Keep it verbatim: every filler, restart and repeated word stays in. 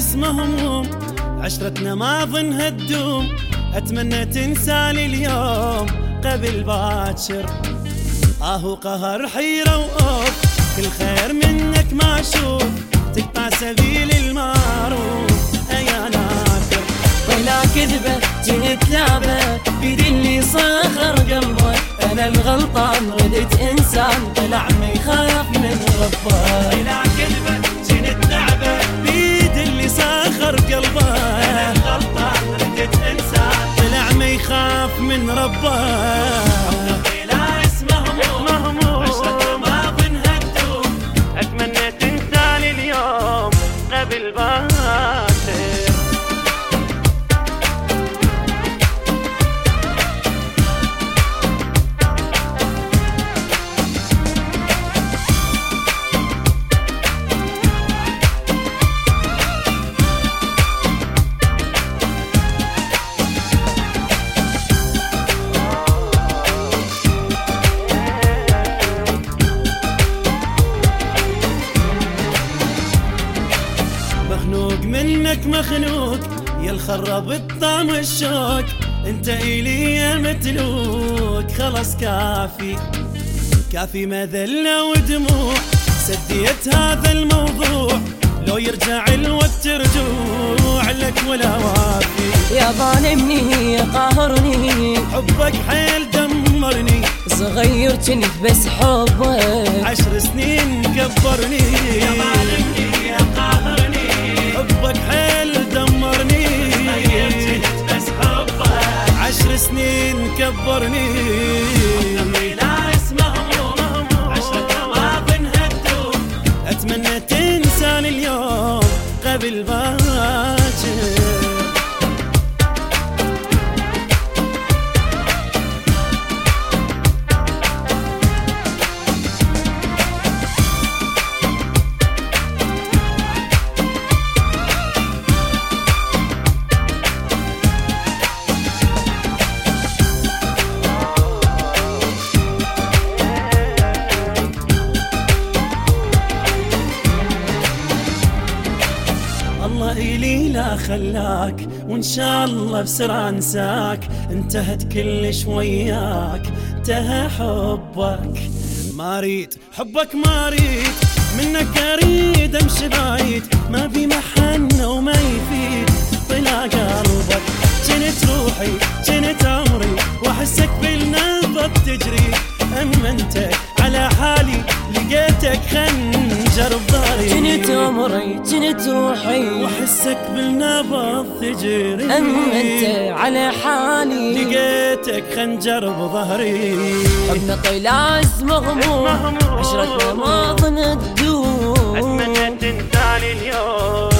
اسمه هموم، عشرتنا ما ظنها تدوم، أتمنى تنساني اليوم قبل باكر. آهو قهر حيرة وأوف، كل خير منك ما أشوف، تقطع سبيل المعروف يا ناكر. طلع كذبة جيت لعبة بيدي اللي صخر قلبك، أنا الغلطان ردت إنسان طلع ما يخاف من ربه. طلع كذبة جيت لعبة بيدي اللي صخر قلبك، أنا الغلطان ردت إنسان طلع ما يخاف من ربه. مخنوق منك مخنوق يا الخرب الطعم الشوق، انت إلي يا متلوك خلص كافي كافي مذلة ودموع، سديت هذا الموضوع لو يرجع الوقت رجوع لك ولا وافي. يا ظالمني يا قاهرني حبك حيل دمرني، صغير كنت بس حبك عشر سنين كبرني. يا ظالمني يا قاهرني حبك حيل دمرني، بس حبك عشر سنين كبرني. لا اسمه هموم، عشرة ما ظنها تدوم، أتمنى تنساني اليوم قبل باكر. الله إلي لا خلاك، وإن شاء الله بسرعة انساك، انتهت كلش وياك، انتهى حبك. ما ريد حبك ما ريد، منك أريد أمشي بعيد، ما بي محنة وما يفيد طلع قلبك. جنت روحي جنت عمري، وأحسك بالنبض تجري، أما أنت على حالي لقيتك خنجر بظهري. جنت عمري جنت روحي، وأحسك بالنبض تجري، أما أنت على حالي لقيتك خنجر بظهري. حبنا طلع اسمه هموم، عشرتنا ما ظنت تدوم، أتمنى تنساني اليوم